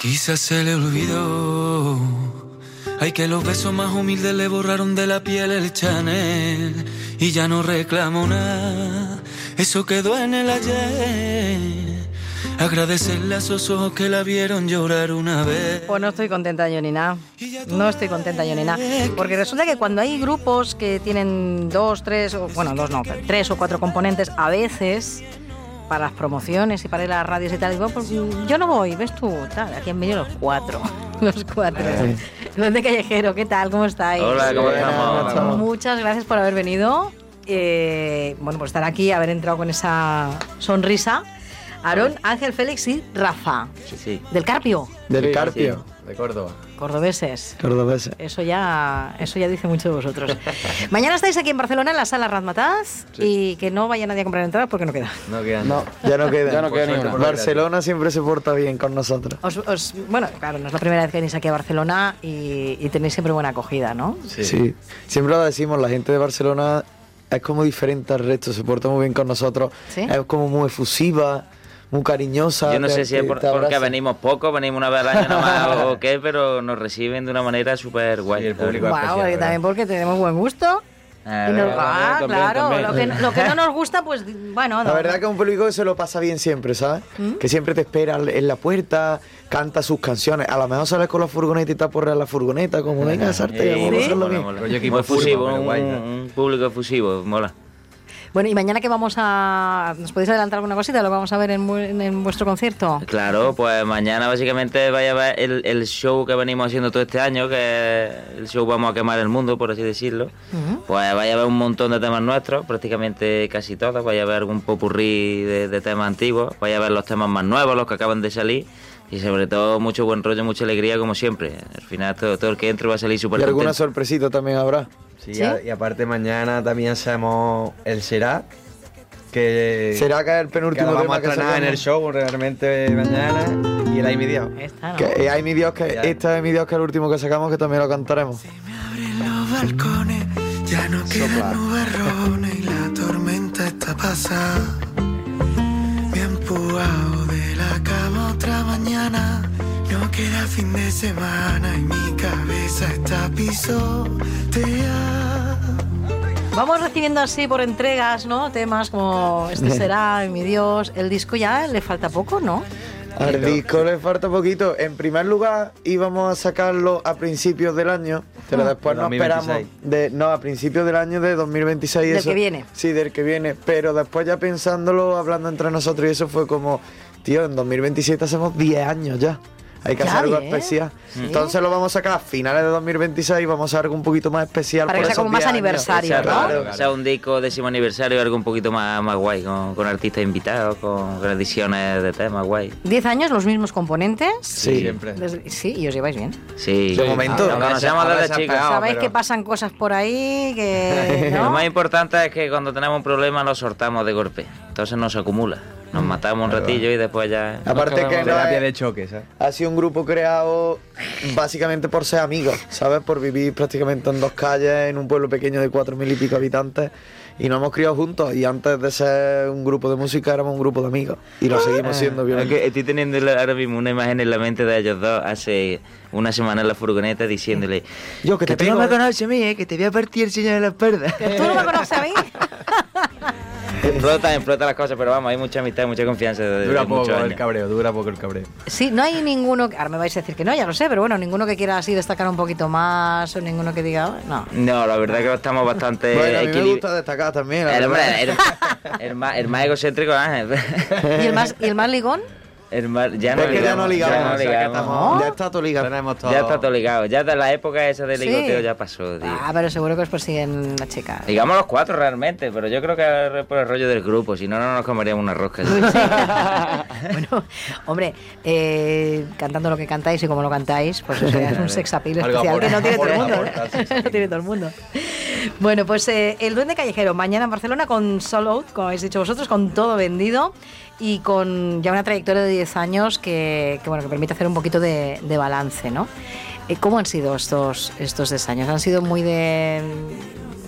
Quizás se le olvidó. Ay, que los besos más humildes le borraron de la piel el Chanel. Y ya no reclamo nada, eso quedó en el ayer. Agradecerle a esos ojos que la vieron llorar una vez. Pues no estoy contenta yo ni nada. No estoy contenta yo ni nada. Porque resulta que cuando hay grupos que tienen 2, 3, bueno, 2 no, 3 o 4 componentes, a veces, para las promociones y para ir a las radios y tal, digo, pues yo no voy, ves tú, tal, aquí han venido los 4. Los 4. Duende Callejero, ¿qué tal? ¿Cómo estáis? Hola, ¿cómo estamos? Muchas gracias por haber venido. Bueno, por estar aquí, haber entrado con esa sonrisa. Aarón, Ángel, Félix y Rafa. Sí. ¿Del Carpio? Del Carpio. Sí, de Córdoba. Cordobeses. Eso ya dice mucho de vosotros. Mañana estáis aquí en Barcelona, en la sala Razmataz, y que no vaya nadie a comprar entradas porque no queda. No, ya no queda. Ya no queda ni una. Barcelona siempre se porta bien con nosotros. Bueno, claro, no es la primera vez que venís aquí a Barcelona y tenéis siempre buena acogida, ¿no? Sí. Siempre lo decimos, la gente de Barcelona es como diferente al resto, se porta muy bien con nosotros. ¿Sí? Es como muy efusiva, muy cariñosa. Yo no sé si es porque venimos poco, venimos una vez al año nomás o qué, pero nos reciben de una manera súper guay. Sí, el público Bueno, especial, porque también porque tenemos buen gusto. Claro, también. Lo que no nos gusta, pues bueno. La verdad que es un público que se lo pasa bien siempre, ¿sabes? Que siempre te espera en la puerta, canta sus canciones. A lo mejor sales con la furgoneta y te aporreas la furgoneta, como venga a casarte, vamos a pasarlo bien. Muy efusivo, un público efusivo, mola. Bueno, y mañana que vamos a... ¿Nos podéis adelantar alguna cosita? ¿Lo vamos a ver en vuestro concierto? Claro, pues mañana básicamente vaya a ver el show que venimos haciendo todo este año, que el show Vamos a quemar el mundo, por así decirlo. Pues vaya a ver un montón de temas nuestros, prácticamente casi todos. Vaya a ver algún popurrí de temas antiguos. Vaya a ver los temas más nuevos, los que acaban de salir. Y sobre todo mucho buen rollo, mucha alegría, como siempre. Al final todo el que entre va a salir súper contento. ¿Y alguna contento. sorpresita también habrá? Sí. Y aparte mañana también hacemos el Será, que ¿Será que es el penúltimo que lo tema vamos a que estrenar sacamos? en el show realmente mañana, y el Ay mi Dios. Esta, ¿no? Que Ay mi Dios, que Ya. este es mi Dios, que es el último que sacamos, que también lo cantaremos. Se me abren los balcones, ya no quedan nubarrones y la tormenta está pasada. Me han empujado de la cama otra mañana. No queda fin de semana y mi cabeza está pisoteada. Vamos recibiendo así por entregas, ¿no? Temas como Este será, Ay, mi Dios. El disco ya le falta poco, ¿no? Al disco le falta poquito. En primer lugar, íbamos a sacarlo a principios del año, pero después de no esperamos. 2026. A principios del año de 2026. Del eso, que viene. Sí, del que viene. Pero después ya pensándolo, hablando entre nosotros, y eso fue como, tío, en 2027 hacemos 10 años ya. Hay que Ya, hacer algo bien. especial. Sí. Entonces lo vamos a sacar a finales de 2026 y vamos a hacer algo un poquito más especial. Para que por sea esos como más 10 años. aniversario, Exacto, ¿no? Claro. O sea, un disco 10º aniversario, algo un poquito más guay, con artistas invitados, con ediciones de temas guay. 10 años, los mismos componentes. Sí. Siempre. Sí, y os lleváis bien. Sí, De momento. nos conocemos Ahora desde se ha chicos. pegado. Sabéis pero- que pasan cosas por ahí que... ¿no? Lo más importante es que cuando tenemos un problema lo soltamos de golpe, entonces no se acumula. Nos matamos un ratillo y después ya... Aparte que no Terapia es- de choque, ¿sabes? ha sido un grupo creado básicamente por ser amigos, ¿sabes? Por vivir prácticamente en dos calles, en un pueblo pequeño de 4.000 y pico habitantes. Y nos hemos criado juntos. Y antes de ser un grupo de música, éramos un grupo de amigos. Y lo seguimos siendo, Es obviamente. que estoy teniendo ahora mismo una imagen en la mente de ellos dos hace una semana en la furgoneta diciéndole: Yo, que te tú no pego, me ¿eh? conoces a mí, que te voy a partir el señor de la espalda. ¿Tú no me conoces a mí? Explota las cosas, pero vamos, hay mucha amistad, mucha confianza de Dura muchos poco el años. cabreo, dura poco el cabreo. Sí, no hay ninguno... Ahora me vais a decir que no, ya lo sé, pero bueno, ninguno que quiera así destacar un poquito más o ninguno que diga... No. No, la verdad que estamos bastante Bueno, a mí me equilibrados. gusta destacar también. la El, verdad. hombre, el más egocéntrico, Ángel. ¿Y el más ligón? Ya no Es que ya no ligamos. ya no o sea, que ligamos. estamos- Ya está todo ligado. Tenemos todo. Ya está todo ligado. Ya de la época esa de Sí. ligoteo ya pasó, tío. Ah, pero seguro que os persiguen la chica. Digamos los 4 realmente, pero yo creo que es por el rollo del grupo, si no, no nos comeríamos una rosca. Bueno, hombre, cantando lo que cantáis y como lo cantáis, pues eso ya es un sex appeal Algo especial que no tiene todo el mundo. aporta, sex appeal. No tiene todo el mundo. Bueno, pues el Duende Callejero, mañana en Barcelona con Sold Out, como habéis dicho vosotros, con todo vendido y con ya una trayectoria de 10 años que permite hacer un poquito de balance, ¿no? ¿Cómo han sido estos 10 años? ¿Han sido muy de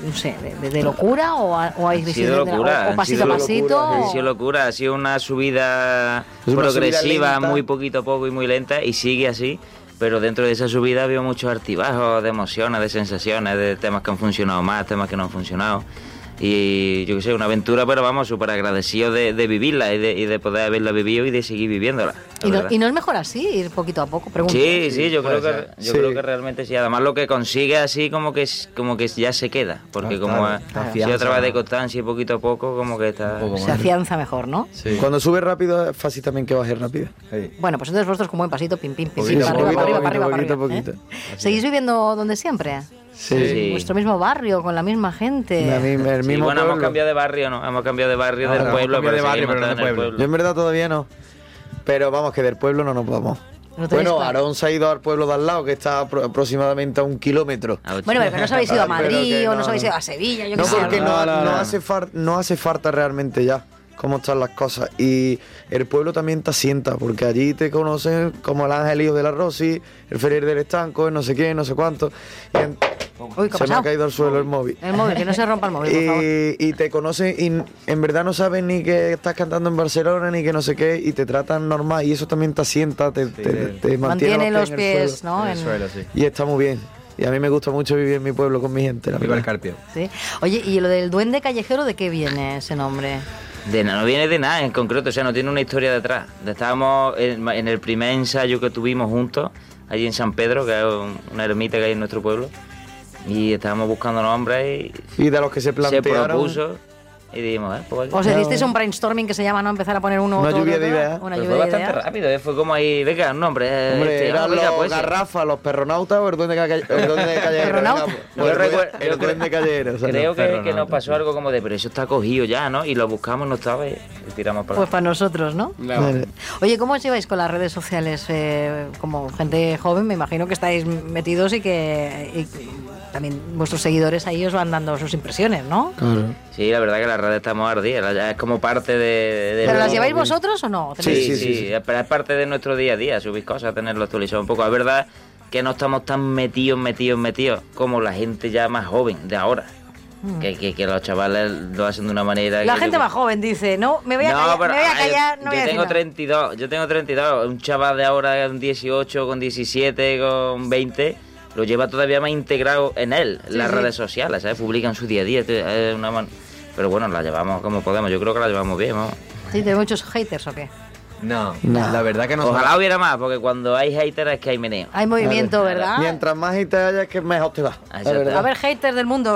no sé, de locura o hay Ha sido locura, o pasito a pasito? Ha sido locura, ha sido una subida progresiva, muy poquito a poco y muy lenta, y sigue así. Pero dentro de esa subida había muchos altibajos de emociones, de sensaciones, de temas que han funcionado más, temas que no han funcionado. Y yo qué sé, una aventura, pero vamos, súper agradecido de vivirla y de poder haberla vivido y de seguir viviéndola. ¿Y no es mejor así, ir poquito a poco? Pregunto. Sí, yo creo que realmente sí. Además lo que consigue así como que ya se queda. Porque como si a través de constancia y poquito a poco, como que está... Se afianza mejor, ¿no? Sí. Cuando sube rápido es fácil también que baje rápido. Sí. Bueno, pues entonces vosotros con buen pasito, pim, para arriba. ¿Seguís viviendo donde siempre? Sí. Vuestro mismo barrio, con la misma gente. El mismo bueno, pueblo. hemos cambiado de barrio, ¿no? Hemos cambiado de barrio del pueblo, pero seguimos estando en el pueblo. Yo en verdad todavía no. Pero vamos, que del pueblo no nos vamos. Bueno, Aarón se ha ido al pueblo de al lado, que está aproximadamente a 1 kilómetro. Bueno, pero que no os habéis ido a Madrid o no os habéis ido a Sevilla. Yo no, que sé, porque no hace falta realmente ya cómo están las cosas. Y el pueblo también te asienta, porque allí te conocen como el Angelillo de la Rosy, el Ferrer del Estanco, el no sé qué, no sé cuánto. Uy, se me ha caído al suelo el móvil. El móvil, que no se rompa el móvil, por favor. Y te conocen y en verdad no saben ni que estás cantando en Barcelona, ni que no sé qué, y te tratan normal, y eso también te asienta, te mantiene los pies, ¿no? En el suelo, sí. Y está muy bien. Y a mí me gusta mucho vivir en mi pueblo con mi gente. Viva el Carpio. Sí. Oye, ¿y lo del duende callejero de qué viene ese nombre? No viene de nada en concreto, o sea, no tiene una historia detrás. Estábamos en el primer ensayo que tuvimos juntos, allí en San Pedro, que es una ermita que hay en nuestro pueblo, y estábamos buscando nombres y de los que se plantearon. Se propuso y dijimos, pues os hicisteis un brainstorming que se llama, ¿no? Empezar a poner una lluvia de ideas. Fue bastante rápido, fue como ahí, venga, un nombre. Hombre, eran los Garrafa, los Perronautas o el Duende Callejero. El Duende Callejero. Creo que nos pasó algo como de, pero eso está cogido ya, ¿no? Y lo buscamos, no estaba y tiramos para Pues para nosotros, ¿no? Vale. Oye, ¿cómo os lleváis con las redes sociales? Como gente joven, me imagino que estáis metidos y que también vuestros seguidores ahí os van dando sus impresiones, ¿no? Claro. Sí, la verdad que las redes estamos ardidas, ya es como parte de ¿Pero las lleváis vosotros o no? Sí, pero es parte de nuestro día a día, subir cosas, tenerlo actualizado un poco. Es verdad que no estamos tan metidos como la gente ya más joven de ahora. Que los chavales lo hacen de una manera... La gente más joven dice, no, me voy a callar, no voy a decir nada. Yo tengo 32, un chaval de ahora con 18, con 17, con 20... lo lleva todavía más integrado en él, las redes sociales, ¿sabes? Publican su día a día, pero bueno, la llevamos como podemos, yo creo que la llevamos bien, ¿no? ¿Sí, tenemos muchos haters o qué? No, la verdad que no. Ojalá hubiera más, porque cuando hay haters es que hay meneo. Hay movimiento, ¿verdad? Mientras más haters haya, es que mejor te va. A ver, haters del mundo.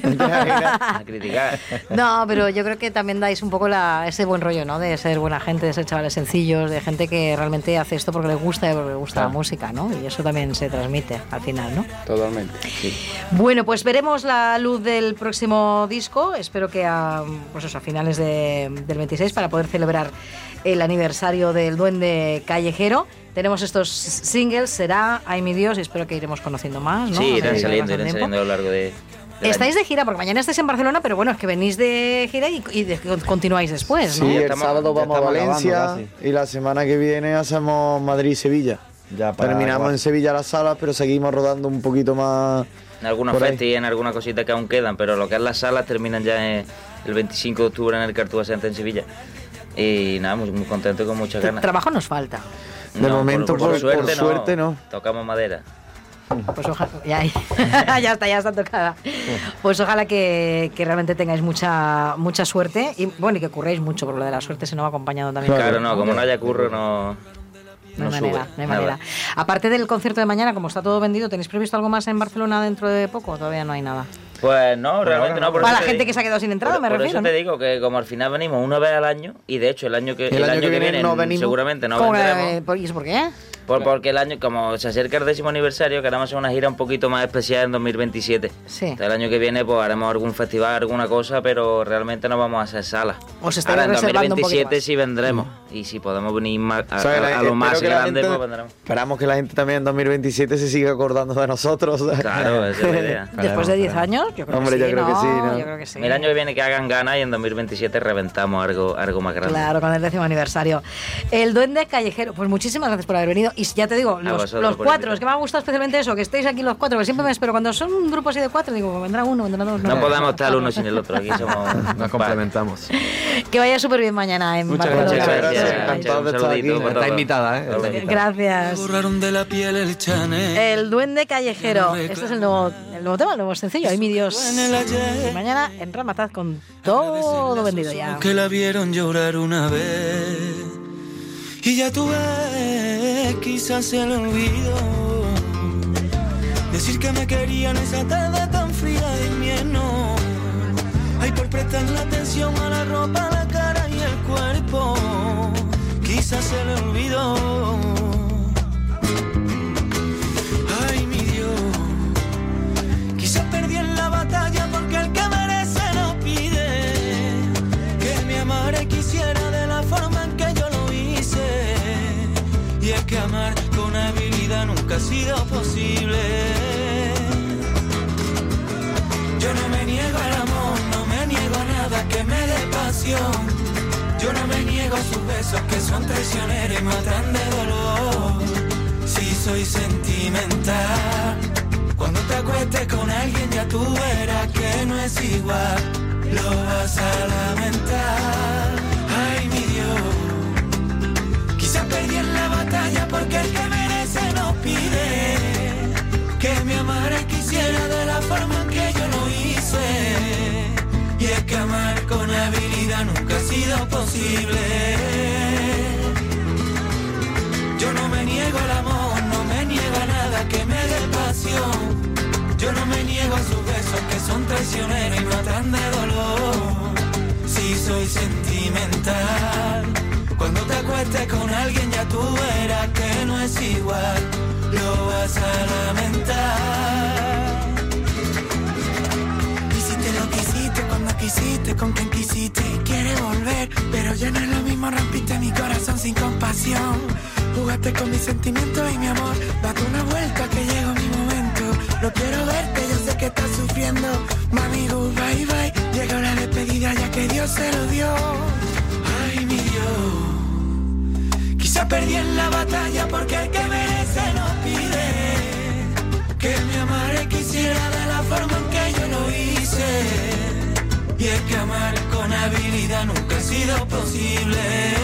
A criticar. No, pero yo creo que también dais un poco ese buen rollo, ¿no? De ser buena gente, de ser chavales sencillos, de gente que realmente hace esto porque le gusta y porque le gusta la música, ¿no? Y eso también se transmite al final, ¿no? Totalmente, sí. Bueno, pues veremos la luz del próximo disco. Espero que a finales del 26 para poder celebrar el aniversario del Duende Callejero. Tenemos estos singles, Será, Ay mi Dios, y espero que iremos conociendo más, ¿no? Sí, irán saliendo a lo largo de... Estáis de gira, porque mañana estáis en Barcelona, pero bueno, es que venís de gira y continuáis después, ¿no? Sí, el sábado vamos a Valencia y la semana que viene hacemos Madrid-Sevilla. Terminamos en Sevilla las salas, pero seguimos rodando un poquito más... En algunos festivales y en algunas cositas que aún quedan, pero lo que es las salas terminan ya el 25 de octubre en el Cartuja Center en Sevilla. Y nada, muy contento y con muchas ganas. Trabajo nos falta. De momento, por suerte no. Tocamos madera. Pues ojalá, ya está tocada. Pues ojalá que realmente tengáis mucha suerte y bueno, y que curréis mucho, porque lo de la suerte se nos va acompañando también. Claro, no, como no haya curro, no hay manera. Aparte del concierto de mañana, como está todo vendido, ¿tenéis previsto algo más en Barcelona dentro de poco o todavía no hay nada? Pues no, realmente no. Para la gente que se ha quedado sin entrada, me refiero. Por eso te digo que como al final venimos una vez al año, y de hecho el año que viene no venimos, seguramente no vendremos. ¿Y eso por qué? Porque el año, como se acerca el 10º aniversario, queremos hacer una gira un poquito más especial en 2027. Sí. Entonces, el año que viene pues haremos algún festival, alguna cosa, pero realmente no vamos a hacer salas. Os estáis ahora en reservando 2027 sí vendremos. Y si podemos venir a lo más grande, pues vendremos. Esperamos que la gente también en 2027 se siga acordando de nosotros. Claro, esa es la idea. Después de 10 años, yo creo que sí. El año que viene que hagan ganas y en 2027 reventamos algo más grande. Claro, con el 10º aniversario. El Duende Callejero, pues muchísimas gracias por haber venido. Y ya te digo, los cuatro, es que me ha gustado especialmente eso, que estéis aquí los cuatro, que siempre me espero. Cuando son un grupo así de cuatro, digo, vendrá uno, vendrá dos. No podemos estar el uno sin el otro, aquí somos... Nos complementamos. Que vaya súper bien mañana en Muchas Barcelona. gracias. Encantado de estar aquí. Está invitada, ¿eh? Está invitada. Gracias. Borraron de la piel el Chanel. El Duende Callejero. Este es el nuevo tema, el nuevo sencillo. Ay, mi Dios. Y mañana en Ramataz con todo vendido ya. Que la vieron llorar una vez. Y ya tú ves, quizás se le olvidó decir que me querían esa tarde tan fría de invierno. Ay, por prestarle atención a la ropa, la cara y el cuerpo. Quizás se le olvidó. Ay, mi Dios. Quizás perdí en la batalla porque el que merece no pide que me amara y quisiera de la forma en que yo lo hice. Y es que amar con habilidad nunca ha sido posible. Yo no me niego al amor, no me niego a nada que me dé pasión. Yo no me niego a sus besos que son traicioneros y matan de dolor. Si soy sentimental, cuando te acuestes con alguien ya tú verás que no es igual. Lo vas a lamentar. Ay, mi Dios. Quizás perdí en la batalla porque el que merece no pide que me amara y quisiera de la forma en que yo lo hice. Y es que amar con habilidad nunca ha sido posible. Yo no me niego al amor, no me niego a nada que me dé pasión. Yo no me niego a sus besos que son traicioneros y matan de dolor. Si soy sentimental, cuando te acuestes con alguien ya tú verás que no es igual. Lo vas a lamentar. Lo que hiciste cuando quisiste, con quien quisiste y quieres volver, pero ya no es lo mismo, rompiste mi corazón sin compasión. Jugaste con mis sentimientos y mi amor, date una vuelta que llegó mi momento. No quiero verte, yo sé que estás sufriendo. Mami, goodbye, bye, llegó la despedida ya que Dios se lo dio. Ay, mi Dios. Quizá perdí en la batalla porque el que merece no pide que me amara y quisiera de la forma en que yo lo hice. Y es que amar con habilidad nunca ha sido posible.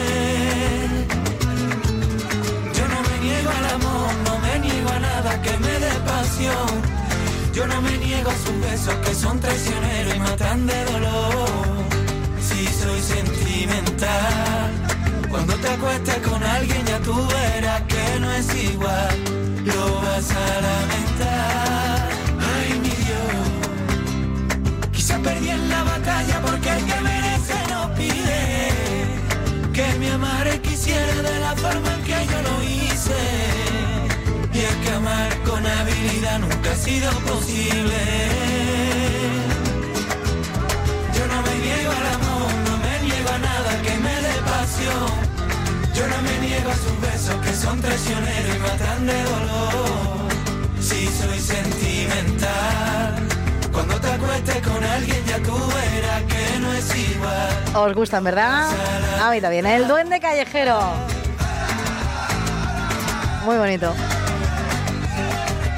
Yo no me niego al amor, no me niego a nada que me dé pasión. Yo no me niego a sus besos que son traicioneros y matan de dolor. Si soy sentimental, cuando te acuestes con alguien ya tú verás que no es igual. Lo vas a lamentar. Ay, mi Dios. Quizá perdí en la batalla porque el que merece no pide que me amara y quisiera de la forma en que yo lo hice. Y es que amar con habilidad nunca ha sido posible. Yo no me niego al amor, no me niego a nada que me dé pasión. Yo no me niego a sus besos que son traicioneros y matan de dolor. Si soy sentimental, cuando te acuestes con alguien ya tú verás que no es igual. Os gustan, ¿verdad? A mí también. El Duende Callejero. Muy bonito.